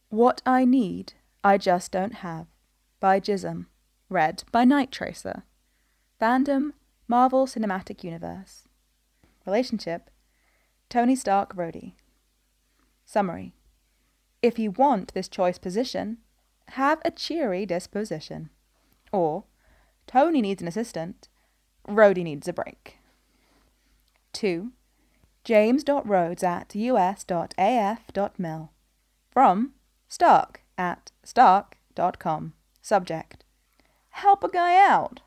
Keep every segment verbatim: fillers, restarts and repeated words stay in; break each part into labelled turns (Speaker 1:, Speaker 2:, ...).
Speaker 1: What I Need, I Just Don't Have by Jism. Read by Night Tracer. Fandom, Marvel Cinematic Universe. Relationship, Tony Stark Rhodey. Summary. If you want this choice position, have a cheery disposition. Or, Tony needs an assistant, Rhodey needs a break. two. James.Rhodes at us.af.mil. From Stark at stark dot com. Subject. Help a guy out.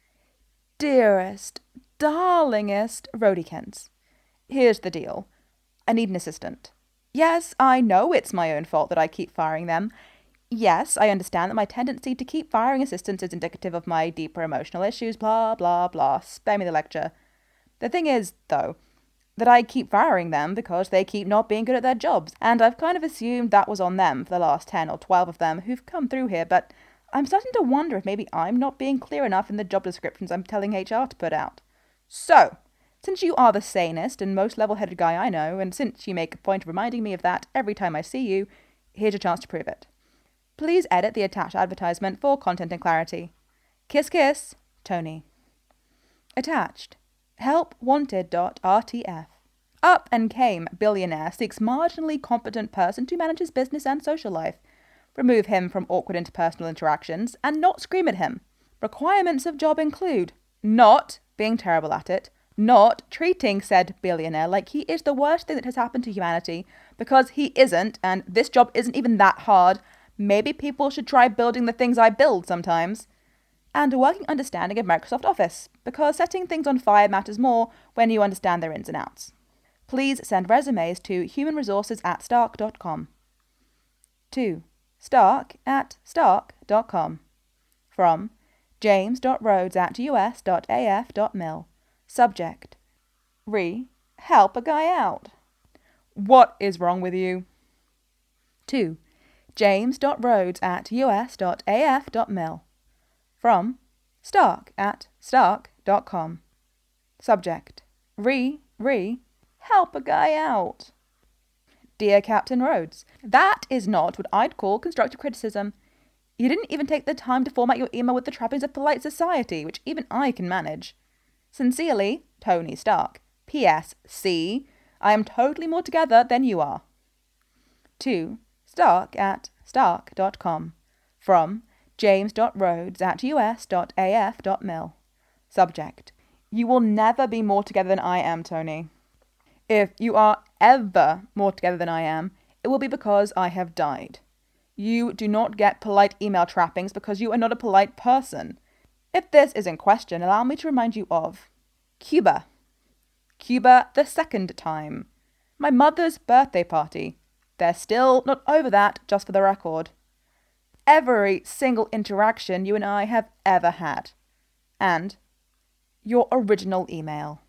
Speaker 1: Dearest, darlingest Rhodykins. Here's the deal. I need an assistant. Yes, I know it's my own fault that I keep firing them. Yes, I understand that my tendency to keep firing assistants is indicative of my deeper emotional issues, blah, blah, blah. Spare me the lecture. The thing is, though, that I keep firing them because they keep not being good at their jobs, and I've kind of assumed that was on them for the last ten or twelve of them who've come through here, but I'm starting to wonder if maybe I'm not being clear enough in the job descriptions I'm telling H R to put out. So, since you are the sanest and most level-headed guy I know, and since you make a point of reminding me of that every time I see you, here's your chance to prove it. Please edit the attached advertisement for content and clarity. Kiss kiss, Tony. Attached. help wanted dot r t f. Up and came billionaire seeks marginally competent person to manage his business and social life. Remove him from awkward interpersonal interactions and not scream at him. Requirements of job include not being terrible at it, not treating said billionaire like he is the worst thing that has happened to humanity, because he isn't, and this job isn't even that hard. Maybe people should try building the things I build sometimes. And a working understanding of Microsoft Office, because setting things on fire matters more when you understand their ins and outs. Please send resumes to humanresources at stark dot com. two. Stark at stark dot com. From James.Rhodes at us.af.mil. Subject. Re. Help a guy out. What is wrong with you? two. James.Rhodes at us.af.mil. From Stark at stark dot com. Subject. Re. Re. Help a guy out. Dear Captain Rhodes, that is not what I'd call constructive criticism. You didn't even take the time to format your email with the trappings of polite society, which even I can manage. Sincerely, Tony Stark. P S. C. I am totally more together than you are. two. Stark at stark dot com. From James.Rhodes at us.af.mil. Subject. You will never be more together than I am, Tony. If you are ever more together than I am, it will be because I have died. You do not get polite email trappings because you are not a polite person. If this is in question, allow me to remind you of Cuba. Cuba the second time. My mother's birthday party. They're still not over that, just for the record. Every single interaction you and I have ever had. And your original email.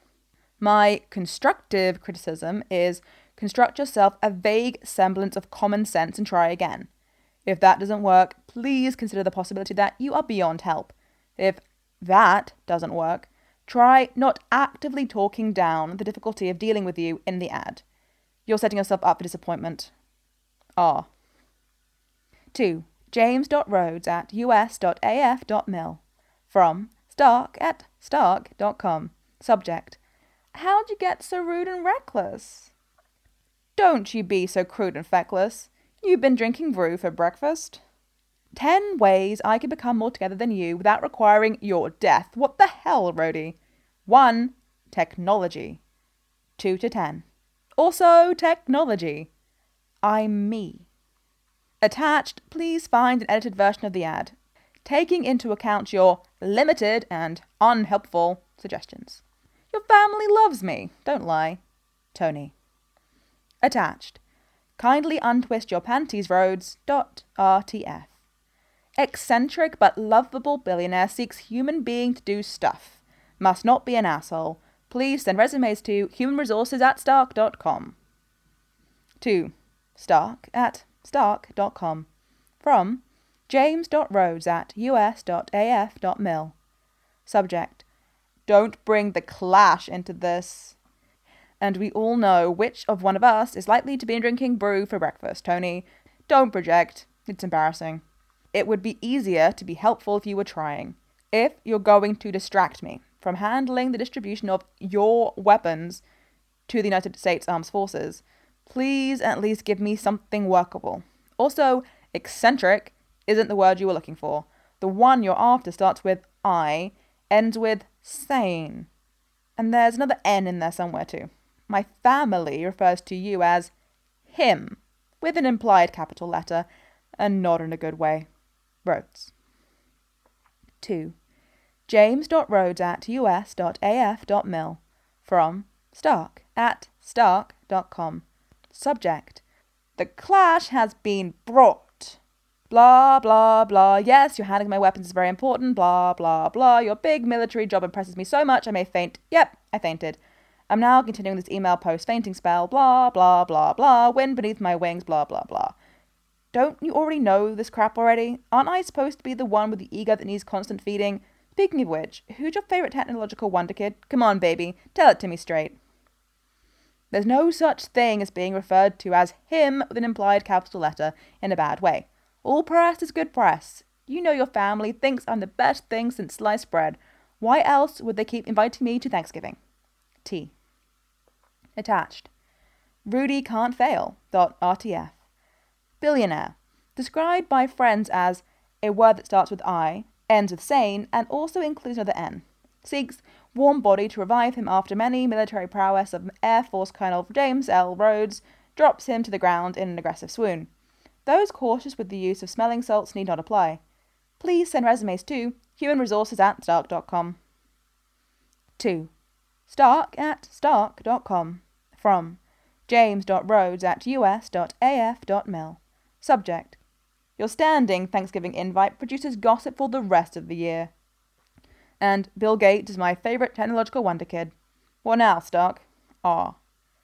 Speaker 1: My constructive criticism is construct yourself a vague semblance of common sense and try again. If that doesn't work, please consider the possibility that you are beyond help. If that doesn't work, try not actively talking down the difficulty of dealing with you in the ad. You're setting yourself up for disappointment. R. two. James.Rhodes at us.af.mil. From Stark at stark dot com. Subject. How'd you get so rude and reckless? Don't you be so crude and feckless. You've been drinking brew for breakfast. Ten ways I could become more together than you without requiring your death. What the hell, Rhodey? One. Technology. Two to ten. Also technology. I'm me. Attached, please find an edited version of the ad, taking into account your limited and unhelpful suggestions. Your family loves me, don't lie. Tony. Attached. Kindly untwist your panties, Rhodes. .rtf. Eccentric but lovable billionaire seeks human being to do stuff. Must not be an asshole. Please send resumes to humanresources at stark dot com. two. Stark at stark dot com. From James.Rhodes at us.af.mil. Subject. Don't bring the Clash into this. And we all know which of one of us is likely to be drinking brew for breakfast, Tony. Don't project. It's embarrassing. It would be easier to be helpful if you were trying. If you're going to distract me from handling the distribution of your weapons to the United States Armed Forces, please at least give me something workable. Also, eccentric isn't the word you were looking for. The one you're after starts with I, ends with sane. And there's another N in there somewhere too. My family refers to you as him, with an implied capital letter, and not in a good way. Rhodes. two. James.Rhodes at us.af.mil. From Stark at stark dot com. Subject: The clash has been brought. Blah, blah, blah. Yes, your handling my weapons is very important. Blah, blah, blah. Your big military job impresses me so much I may faint. Yep, I fainted. I'm now continuing this email post-fainting spell. Blah, blah, blah, blah. Wind beneath my wings. Blah, blah, blah. Don't you already know this crap already? Aren't I supposed to be the one with the ego that needs constant feeding? Speaking of which, who's your favourite technological wonder kid? Come on, baby. Tell it to me straight. There's no such thing as being referred to as him with an implied capital letter in a bad way. All press is good press. You know your family thinks I'm the best thing since sliced bread. Why else would they keep inviting me to Thanksgiving? T. Attached. Rudy can't fail. .rtf. Billionaire. Described by friends as a word that starts with I, ends with sane, and also includes another N. Seeks warm body to revive him after many military prowess of Air Force Colonel James L. Rhodes drops him to the ground in an aggressive swoon. Those cautious with the use of smelling salts need not apply. Please send resumes to humanresources at stark dot com. two. Stark at stark dot com. From James.Rhodes at us.af.mil. Subject: Your standing Thanksgiving invite produces gossip for the rest of the year. And Bill Gates is my favourite technological wonder kid. What now, Stark? R.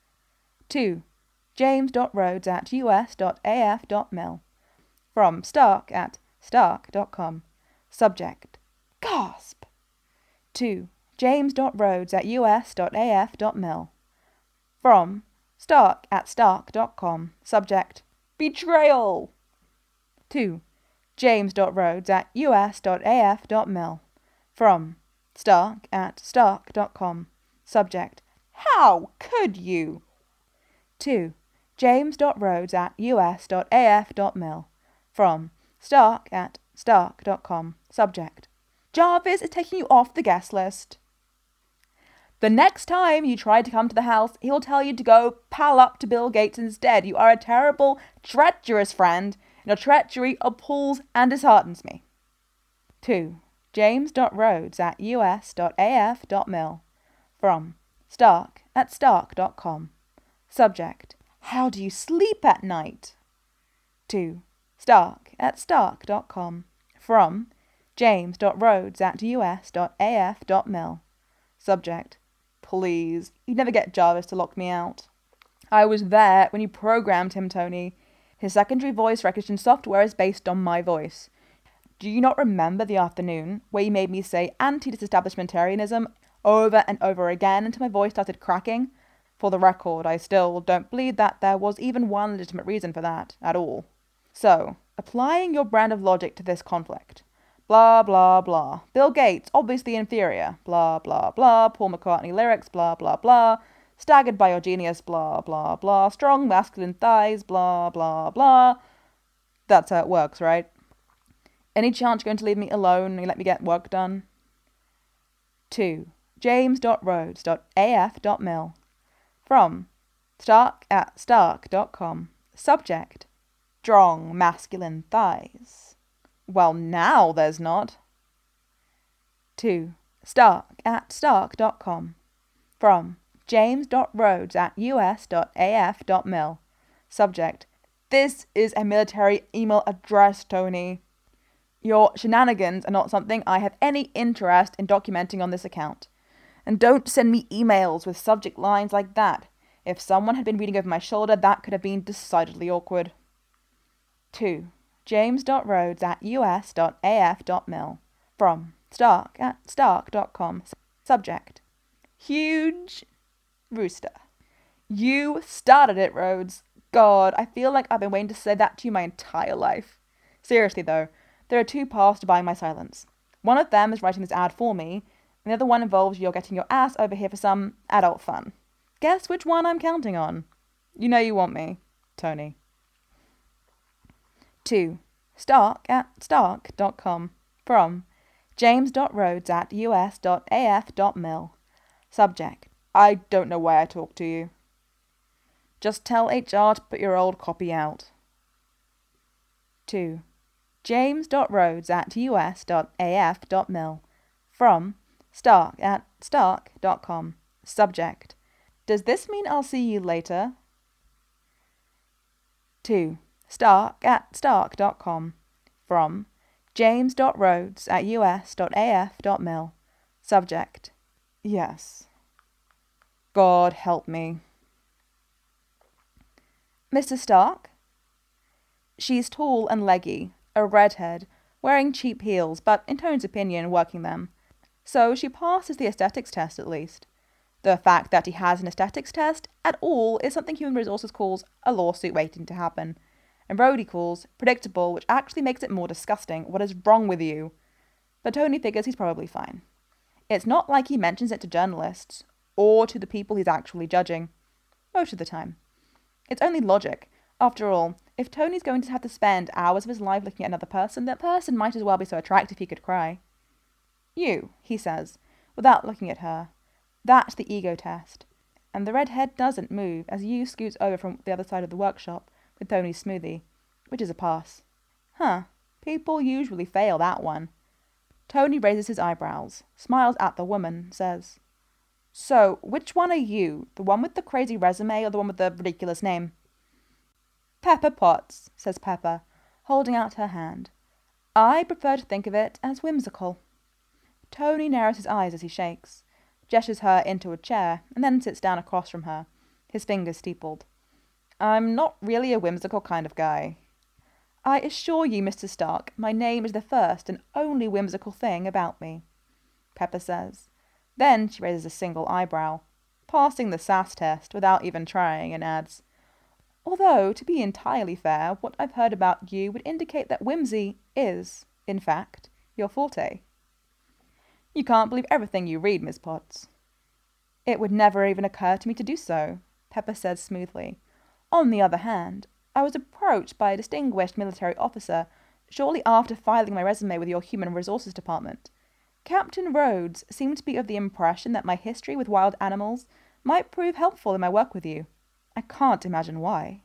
Speaker 1: two. James.Rhodes at us.af.mil. From Stark at stark dot com. Subject: Gasp! two. James.Rhodes at us.af.mil. From Stark at stark dot com. Subject: Betrayal! two. James.Rhodes at us.af.mil. From Stark at stark dot com. Subject: How could you? two. James.Rhodes at us.af.mil. From Stark at stark dot com. Subject: Jarvis is taking you off the guest list. The next time you try to come to the house, he will tell you to go pal up to Bill Gates instead. You are a terrible, treacherous friend, and your treachery appalls and disheartens me. two. James.Rhodes at us.af.mil. From Stark at stark dot com. Subject: How do you sleep at night? two. Stark at stark dot com. From James.Rhodes at us.af.mil. Subject: Please, you'd never get Jarvis to lock me out. I was there when you programmed him, Tony. His secondary voice recognition software is based on my voice. Do you not remember the afternoon where you made me say anti-disestablishmentarianism over and over again until my voice started cracking? For the record, I still don't believe that there was even one legitimate reason for that, at all. So, applying your brand of logic to this conflict. Blah, blah, blah. Bill Gates, obviously inferior. Blah, blah, blah. Paul McCartney lyrics. Blah, blah, blah. Staggered by your genius. Blah, blah, blah. Strong masculine thighs. Blah, blah, blah. That's how it works, right? Any chance you're going to leave me alone and let me get work done? two. James.Rhodes.af.mil. From Stark at stark dot com. Subject: Strong masculine thighs. Well, now there's not. two. Stark at stark dot com. From James.Rhodes at us.af.mil. Subject: This is a military email address, Tony. Your shenanigans are not something I have any interest in documenting on this account. And don't send me emails with subject lines like that. If someone had been reading over my shoulder, that could have been decidedly awkward. two. James.Rhodes at us.af.mil. From Stark at stark dot com. Subject: Huge rooster. You started it, Rhodes. God, I feel like I've been waiting to say that to you my entire life. Seriously though, there are two paths to buying my silence. One of them is writing this ad for me, and the other one involves you getting your ass over here for some adult fun. Guess which one I'm counting on? You know you want me, Tony. two. Stark at stark dot com. From james.rhodes at us.af.mil. Subject: I don't know why I talk to you. Just tell H R to put your old copy out. two. james.rhodes at us.af.mil. From stark at stark dot com. Subject: Does this mean I'll see you later? two. Stark at stark dot com. From james.rhodes at us.af.mil. Subject: Yes. God help me. Mister Stark? She's tall and leggy, a redhead, wearing cheap heels, but in Tony's opinion, working them. So she passes the aesthetics test at least. The fact that he has an aesthetics test at all is something Human Resources calls a lawsuit waiting to happen, and Rhodey calls predictable, which actually makes it more disgusting. What is wrong with you? But Tony figures he's probably fine. It's not like he mentions it to journalists, or to the people he's actually judging. Most of the time. It's only logic. After all, if Tony's going to have to spend hours of his life looking at another person, that person might as well be so attractive he could cry. You, he says, without looking at her. That's the ego test. And the redhead doesn't move as you scoots over from the other side of the workshop with Tony's smoothie, which is a pass. Huh, people usually fail that one. Tony raises his eyebrows, smiles at the woman, says, So, which one are you? The one with the crazy resume or the one with the ridiculous name? Pepper Potts, says Pepper, holding out her hand. I prefer to think of it as whimsical. Tony narrows his eyes as he shakes, gestures her into a chair, and then sits down across from her, his fingers steepled. I'm not really a whimsical kind of guy. I assure you, Mister Stark, my name is the first and only whimsical thing about me, Pepper says. Then she raises a single eyebrow, passing the sass test without even trying, and adds, Although, to be entirely fair, what I've heard about you would indicate that whimsy is, in fact, your forte. You can't believe everything you read, Miss Potts. It would never even occur to me to do so, Pepper says smoothly. On the other hand, I was approached by a distinguished military officer shortly after filing my resume with your Human Resources Department. Captain Rhodes seemed to be of the impression that my history with wild animals might prove helpful in my work with you. I can't imagine why.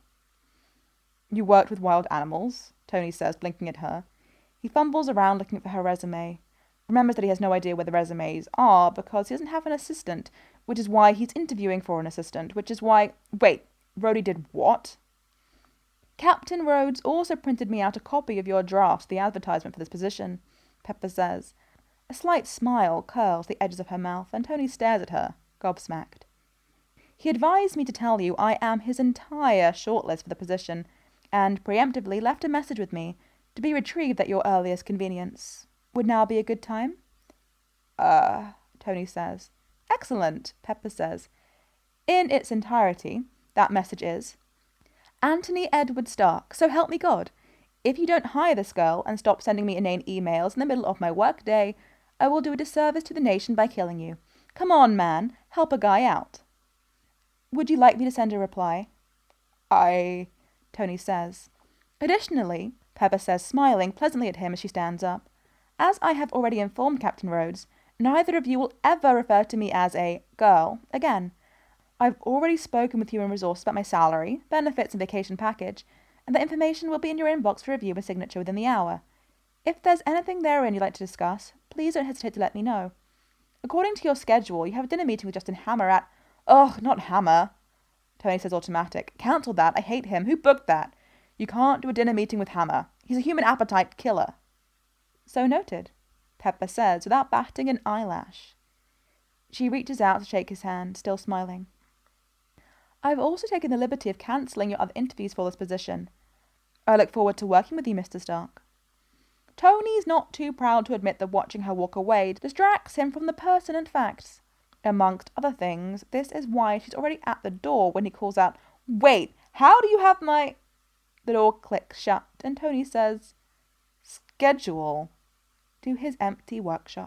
Speaker 1: You worked with wild animals? Tony says, blinking at her. He fumbles around looking for her resume, remembers that he has no idea where the resumes are because he doesn't have an assistant, which is why he's interviewing for an assistant, which is why... Wait, Rhodey did what? Captain Rhodes also printed me out a copy of your draft, the advertisement for this position, Pepper says. A slight smile curls the edges of her mouth, and Tony stares at her, gobsmacked. He advised me to tell you I am his entire shortlist for the position, and preemptively left a message with me to be retrieved at your earliest convenience. Would now be a good time? Uh, Tony says. Excellent, Pepper says. In its entirety, that message is, Anthony Edward Stark, so help me God. If you don't hire this girl and stop sending me inane emails in the middle of my work day, I will do a disservice to the nation by killing you. Come on, man, help a guy out. Would you like me to send a reply? I... Tony says. Additionally, Pepper says, smiling pleasantly at him as she stands up, as I have already informed Captain Rhodes, neither of you will ever refer to me as a girl again. I've already spoken with Human Resources about my salary, benefits and vacation package, and the information will be in your inbox for review and signature within the hour. If there's anything therein you'd like to discuss, please don't hesitate to let me know. According to your schedule, you have a dinner meeting with Justin Hammer at... Ugh, not Hammer. Tony says automatic. Cancel that. I hate him. Who booked that? You can't do a dinner meeting with Hammer. He's a human appetite killer. So noted, Pepper says, without batting an eyelash. She reaches out to shake his hand, still smiling. I've also taken the liberty of cancelling your other interviews for this position. I look forward to working with you, Mister Stark. Tony's not too proud to admit that watching her walk away distracts him from the pertinent facts. Amongst other things, this is why she's already at the door when he calls out, Wait, How do you have my... The door clicks shut, and Tony says, schedule, to his empty workshop.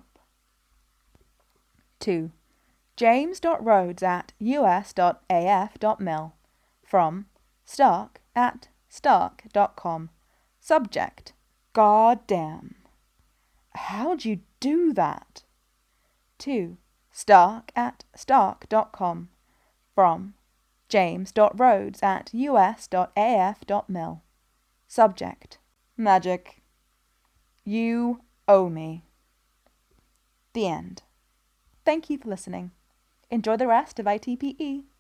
Speaker 1: two. James.Rhodes at us.af.mil. From Stark at stark dot com. Subject, God damn. How'd you do that? two. Stark at stark dot com. From James.Rhodes at us.af.mil. Subject, magic. You owe me. The end. Thank you for listening. Enjoy the rest of I T P E.